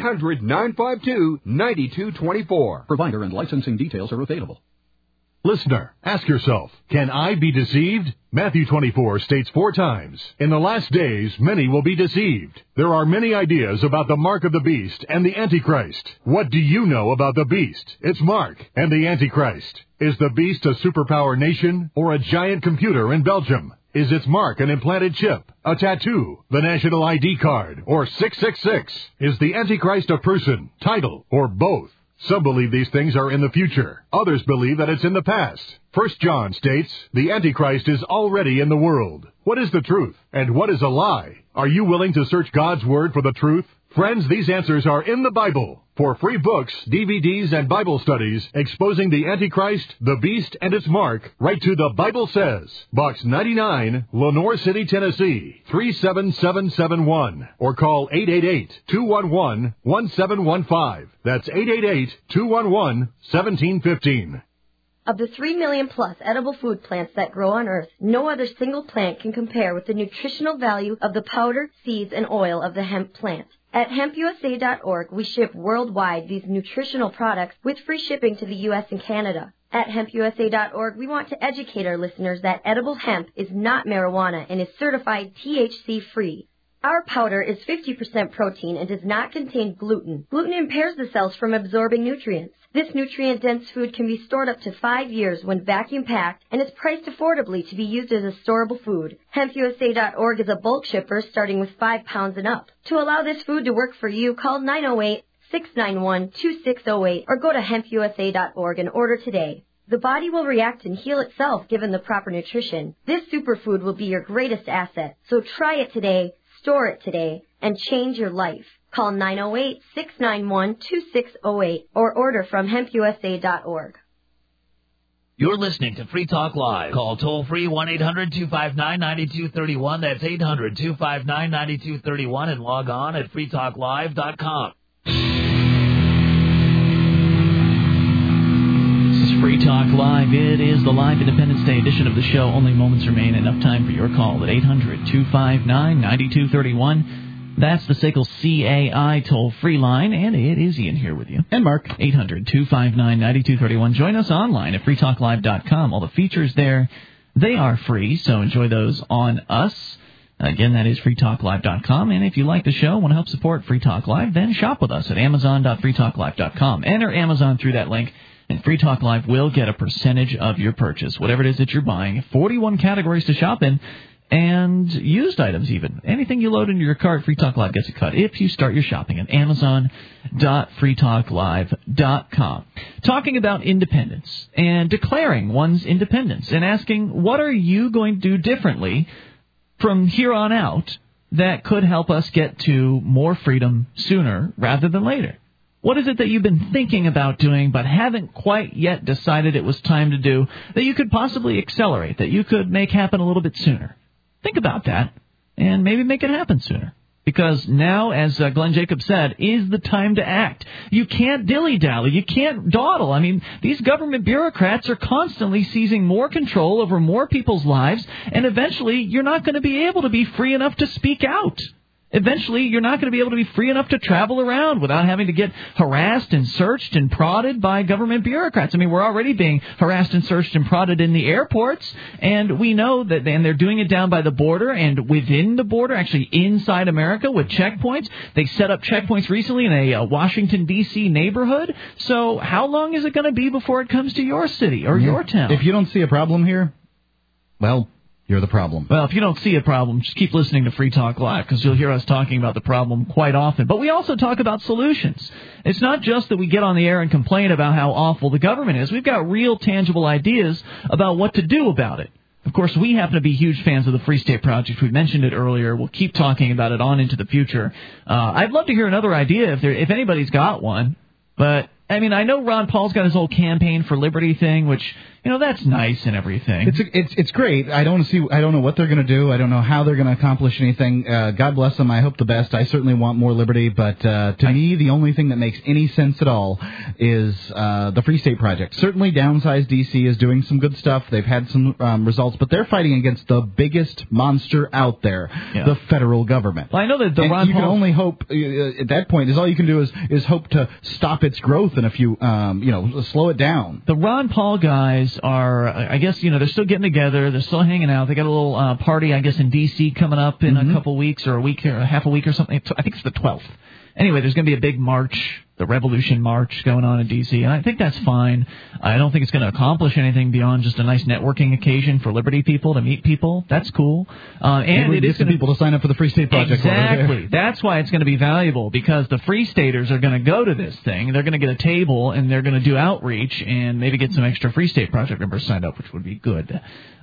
800-952-9224.
Provider and licensing details are available.
Listener, ask yourself, can I be deceived? Matthew 24 states 4 times, in the last days many will be deceived. There are many ideas about the mark of the beast and the Antichrist. What do you know about the beast, its mark, and the Antichrist? Is the beast a superpower nation or a giant computer in Belgium? Is its mark an implanted chip, a tattoo, the national ID card, or 666? Is the Antichrist a person, title, or both? Some believe these things are in the future. Others believe that it's in the past. 1 John states, the Antichrist is already in the world. What is the truth? And what is a lie? Are you willing to search God's Word for the truth? Friends, these answers are in the Bible. For free books, DVDs, and Bible studies exposing the Antichrist, the Beast, and its mark, write to The Bible Says, Box 99, Lenoir City, Tennessee, 37771, or call 888-211-1715. That's 888-211-1715.
Of the 3 million plus edible food plants that grow on Earth, no other single plant can compare with the nutritional value of the powder, seeds, and oil of the hemp plant. At hempusa.org, we ship worldwide these nutritional products with free shipping to the U.S. and Canada. At hempusa.org, we want to educate our listeners that edible hemp is not marijuana and is certified THC-free. Our powder is 50% protein and does not contain gluten. Gluten impairs the cells from absorbing nutrients. This nutrient-dense food can be stored up to 5 years when vacuum-packed and is priced affordably to be used as a storable food. HempUSA.org is a bulk shipper starting with 5 pounds and up. To allow this food to work for you, call 908-691-2608 or go to HempUSA.org and order today. The body will react and heal itself given the proper nutrition. This superfood will be your greatest asset. So try it today, store it today, and change your life. Call 908-691-2608 or order from hempusa.org.
You're listening to Free Talk Live. Call toll-free 1-800-259-9231. That's 800-259-9231 and log on at freetalklive.com.
This is Free Talk Live. It is the live Independence Day edition of the show. Only moments remain. Enough time for your call at 800-259-9231. That's the SACL CAI toll-free line, and it is Ian here with you.
And Mark.
800-259-9231. Join us online at freetalklive.com. All the features there, they are free, so enjoy those on us. Again, that is freetalklive.com. And if you like the show and want to help support Free Talk Live, then shop with us at amazon.freetalklive.com. Enter Amazon through that link, and Free Talk Live will get a percentage of your purchase, whatever it is that you're buying. 41 categories to shop in. And used items even. Anything you load into your cart, Free Talk Live gets a cut if you start your shopping at amazon.freetalklive.com. Talking about independence and declaring one's independence and asking, what are you going to do differently from here on out that could help us get to more freedom sooner rather than later? What is it that you've been thinking about doing but haven't quite yet decided it was time to do that you could possibly accelerate, that you could make happen a little bit sooner? Think about that, and maybe make it happen sooner. Because now, as Glenn Jacobs said, is the time to act. You can't dilly-dally. You can't dawdle. I mean, these government bureaucrats are constantly seizing more control over more people's lives, and eventually you're not going to be able to be free enough to speak out. Eventually, you're not going to be able to be free enough to travel around without having to get harassed and searched and prodded by government bureaucrats. I mean, we're already being harassed and searched and prodded in the airports, and we know that, and they're doing it down by the border and within the border, actually inside America with checkpoints. They set up checkpoints recently in a Washington, D.C. neighborhood. So how long is it going to be before it comes to your city or your town?
If you don't see a problem here, well, you're the problem.
Well, if you don't see a problem, just keep listening to Free Talk Live, because you'll hear us talking about the problem quite often. But we also talk about solutions. It's not just that we get on the air and complain about how awful the government is. We've got real, tangible ideas about what to do about it. Of course, we happen to be huge fans of the Free State Project. We mentioned it earlier. We'll keep talking about it on into the future. I'd love to hear another idea if anybody's got one. But, I mean, I know Ron Paul's got his whole campaign for liberty thing, which, you know, that's nice and everything.
It's great. I don't know what they're going to do. I don't know how they're going to accomplish anything. God bless them. I hope the best. I certainly want more liberty. But to me, the only thing that makes any sense at all is the Free State Project. Certainly, Downsize D.C. is doing some good stuff. They've had some results, but they're fighting against the biggest monster out there, the federal government.
Well, I know that the Ron
you
Paul...
can only hope at that point is all you can do is hope to stop its growth in a few, slow it down.
The Ron Paul guys are, I guess, they're still getting together. They're still hanging out. They got a little party, I guess, in D.C. coming up in a couple weeks or a week or half a week or something. I think it's the 12th. Anyway, there's going to be a big march, the Revolution March going on in D.C., and I think that's fine. I don't think it's going to accomplish anything beyond just a nice networking occasion for Liberty people to meet people. That's cool. And it is going to
people to sign up for the Free State Project.
Exactly. That's why it's going to be valuable, because the Free Staters are going to go to this thing. They're going to get a table, and they're going to do outreach and maybe get some extra Free State Project members signed up, which would be good.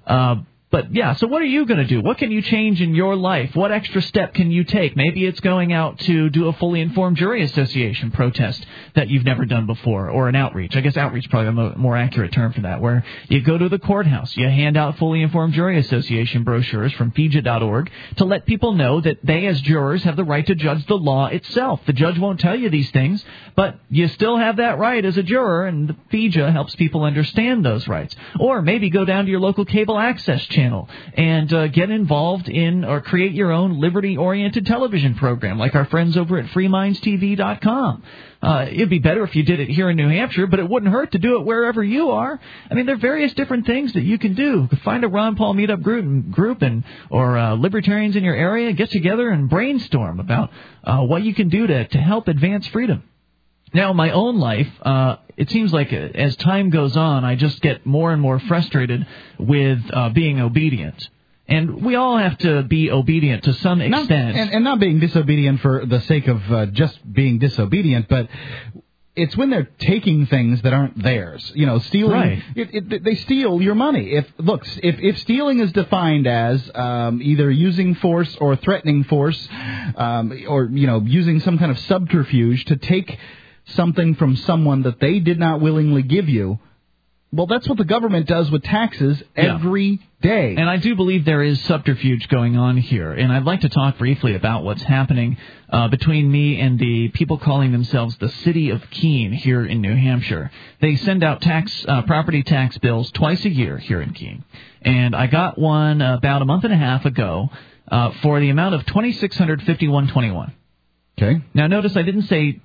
But, yeah, so what are you going to do? What can you change in your life? What extra step can you take? Maybe it's going out to do a Fully Informed Jury Association protest that you've never done before, or an outreach. I guess outreach is probably a more accurate term for that, where you go to the courthouse, you hand out Fully Informed Jury Association brochures from FIJA.org to let people know that they, as jurors, have the right to judge the law itself. The judge won't tell you these things, but you still have that right as a juror, and the FIJA helps people understand those rights. Or maybe go down to your local cable access channel and get involved in or create your own liberty-oriented television program like our friends over at freemindstv.com. It'd be better if you did it here in New Hampshire, but it wouldn't hurt to do it wherever you are. I mean, there are various different things that you can do. Find a Ron Paul meetup group or libertarians in your area, get together and brainstorm about what you can do to help advance freedom. Now, in my own life, it seems like as time goes on, I just get more and more frustrated with being obedient. And we all have to be obedient to some extent.
And not being disobedient for the sake of just being disobedient, but it's when they're taking things that aren't theirs. Stealing. Right. They steal your money. If stealing is defined as either using force or threatening force, or using some kind of subterfuge to take something from someone that they did not willingly give you, well, that's what the government does with taxes every day.
And I do believe there is subterfuge going on here. And I'd like to talk briefly about what's happening between me and the people calling themselves the City of Keene here in New Hampshire. They send out property tax bills twice a year here in Keene. And I got one about a month and a half ago for the amount of $2,651.21.
Okay.
Now, notice I didn't say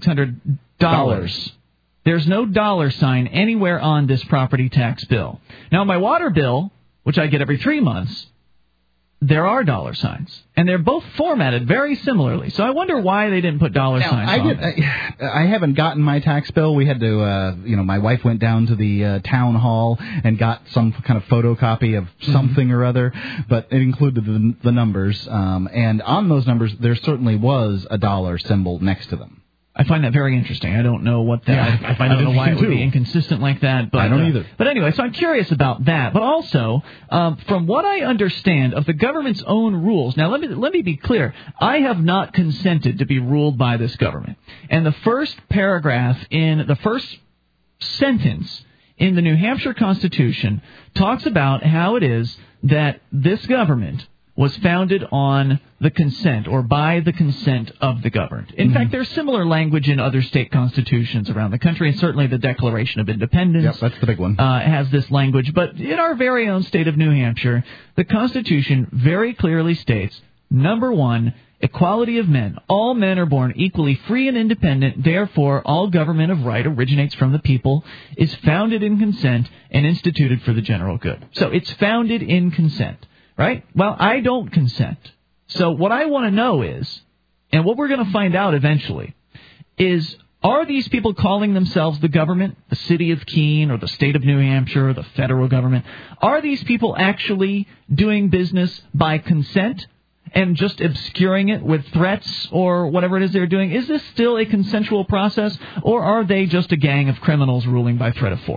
$2,600. There's no dollar sign anywhere on this property tax bill. Now, my water bill, which I get every 3 months, there are dollar signs. And they're both formatted very similarly. So I wonder why they didn't put dollar signs on it.
I haven't gotten my tax bill. We had to, my wife went down to the town hall and got some kind of photocopy of something or other, but it included the numbers. And on those numbers, there certainly was a dollar symbol next to them.
I find that very interesting. I don't know what that. I don't know why it would be inconsistent like that. But
I don't either.
But anyway, so I'm curious about that. But also, from what I understand of the government's own rules. Now, let me be clear. I have not consented to be ruled by this government. And the first paragraph in the first sentence in the New Hampshire Constitution talks about how it is that this government was founded on the consent or by the consent of the governed. In fact, there's similar language in other state constitutions around the country, and certainly the Declaration of Independence.
Yep, that's the big one.
Has this language. But in our very own state of New Hampshire, the Constitution very clearly states, number one, equality of men. All men are born equally free and independent. Therefore, all government of right originates from the people, is founded in consent, and instituted for the general good. So it's founded in consent. Right? Well, I don't consent. So what I want to know is, and what we're going to find out eventually, is are these people calling themselves the government, the City of Keene or the state of New Hampshire or the federal government, are these people actually doing business by consent and just obscuring it with threats or whatever it is they're doing? Is this still a consensual process, or are they just a gang of criminals ruling by threat of force?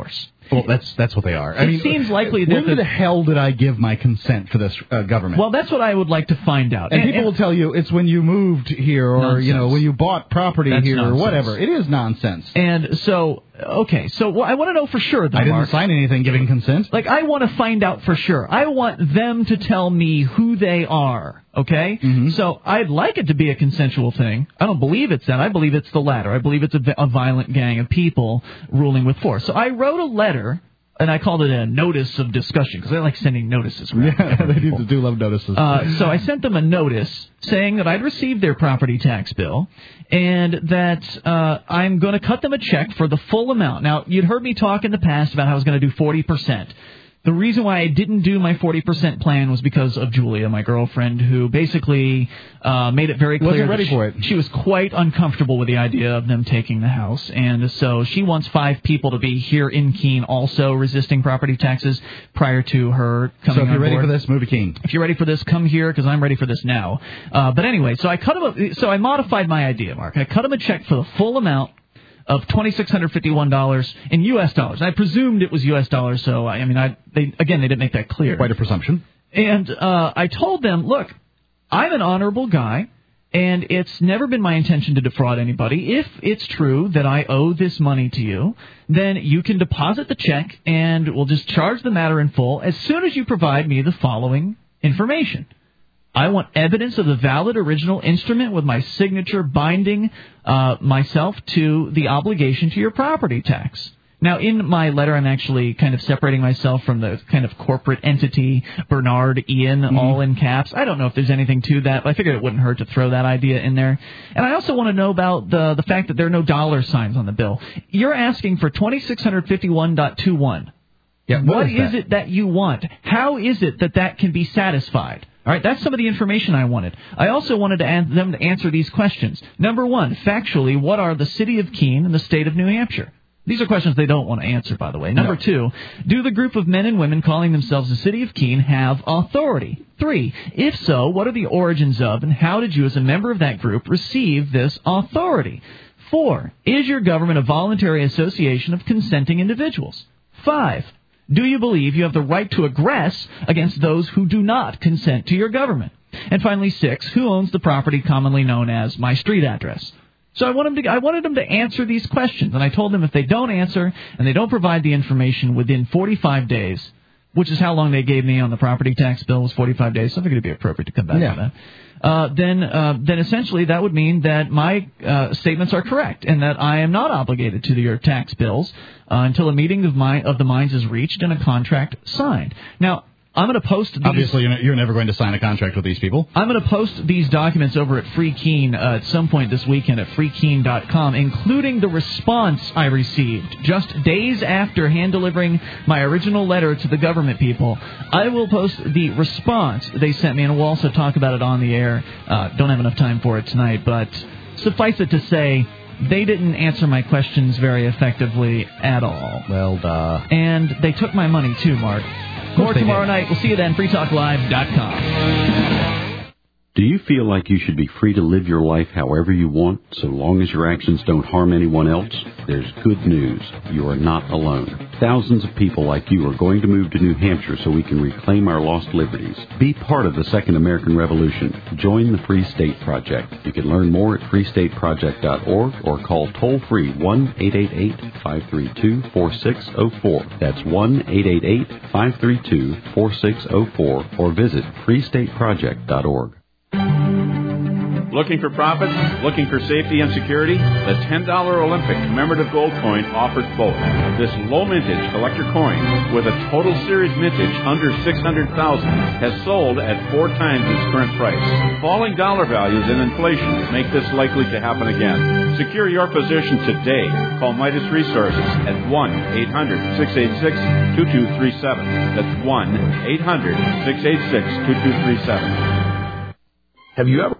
Well, that's what they are.
It seems likely that...
When the hell did I give my consent for this government?
Well, that's what I would like to find out.
And people will tell you it's when you moved here or,
nonsense.
When you bought property
That's
here
nonsense.
or whatever. It is nonsense.
And so, okay, so I want to know for sure, though,
I didn't
Mark.
sign anything giving consent.
Like, I want to find out for sure. I want them to tell me who they are, okay?
Mm-hmm.
So I'd like it to be a consensual thing. I don't believe it's that. I believe it's the latter. I believe it's a violent gang of people ruling with force. So I wrote a letter, and I called it a notice of discussion, because I like sending notices around.
Yeah, they do love notices.
So I sent them a notice saying that I'd received their property tax bill and that I'm going to cut them a check for the full amount. Now, you'd heard me talk in the past about how I was going to do 40%. The reason why I didn't do my 40% plan was because of Julia, my girlfriend, who basically made it very clear
wasn't ready for it.
She was quite uncomfortable with the idea of them taking the house, and so she wants 5 people to be here in Keene also resisting property taxes prior to her coming on board.
So if you're ready for this, move to Keene.
If you're ready for this, come here, because I'm ready for this now. But anyway, so I modified my idea, Mark. I cut him a check for the full amount of $2,651 in U.S. dollars. I presumed it was U.S. dollars, so they didn't make that clear.
Quite a presumption.
And I told them, look, I'm an honorable guy, and it's never been my intention to defraud anybody. If it's true that I owe this money to you, then you can deposit the check, and we'll just charge the matter in full as soon as you provide me the following information. I want evidence of the valid original instrument with my signature binding myself to the obligation to your property tax. Now, in my letter, I'm actually kind of separating myself from the kind of corporate entity, Bernard, Ian, all in caps. I don't know if there's anything to that, but I figured it wouldn't hurt to throw that idea in there. And I also want to know about the fact that there are no dollar signs on the bill. You're asking for 2651.21.
Yeah,
what is it that you want? How is it that can be satisfied? All right, that's some of the information I wanted. I also wanted them to answer these questions. Number 1, factually, what are the city of Keene and the state of New Hampshire? These are questions they don't want to answer, by the way. Number 2, do the group of men and women calling themselves the city of Keene have authority? 3, if so, what are the origins of and how did you as a member of that group receive this authority? 4, is your government a voluntary association of consenting individuals? 5, do you believe you have the right to aggress against those who do not consent to your government? And finally, 6, who owns the property commonly known as my street address? So I wanted them to answer these questions, and I told them if they don't answer and they don't provide the information within 45 days, which is how long they gave me on the property tax bill was 45 days, so I think it'd be appropriate to come back on that. Then essentially that would mean that my statements are correct and that I am not obligated to your tax bills until a meeting of the minds is reached and a contract signed. Now, I'm going to post these...
Obviously, you're never going to sign a contract with these people.
I'm going to post these documents over at Free Keene at some point this weekend at freekeene.com, including the response I received just days after hand-delivering my original letter to the government people. I will post the response they sent me, and we'll also talk about it on the air. Don't have enough time for it tonight, but suffice it to say, they didn't answer my questions very effectively at all.
Well, duh.
And they took my money, too, Mark. More tomorrow night. We'll see you then. freetalklive.com.
Do you feel like you should be free to live your life however you want, so long as your actions don't harm anyone else? There's good news. You are not alone. Thousands of people like you are going to move to New Hampshire so we can reclaim our lost liberties. Be part of the Second American Revolution. Join the Free State Project. You can learn more at freestateproject.org or call toll-free 1-888-532-4604. That's 1-888-532-4604 or visit freestateproject.org.
Looking for profits? Looking for safety and security? The $10 Olympic commemorative gold coin offers both. This low mintage collector coin with a total series mintage under $600,000 has sold at 4 times its current price. Falling dollar values and inflation make this likely to happen again. Secure your position today. Call Midas Resources at 1-800-686-2237. That's 1-800-686-2237.
Have you ever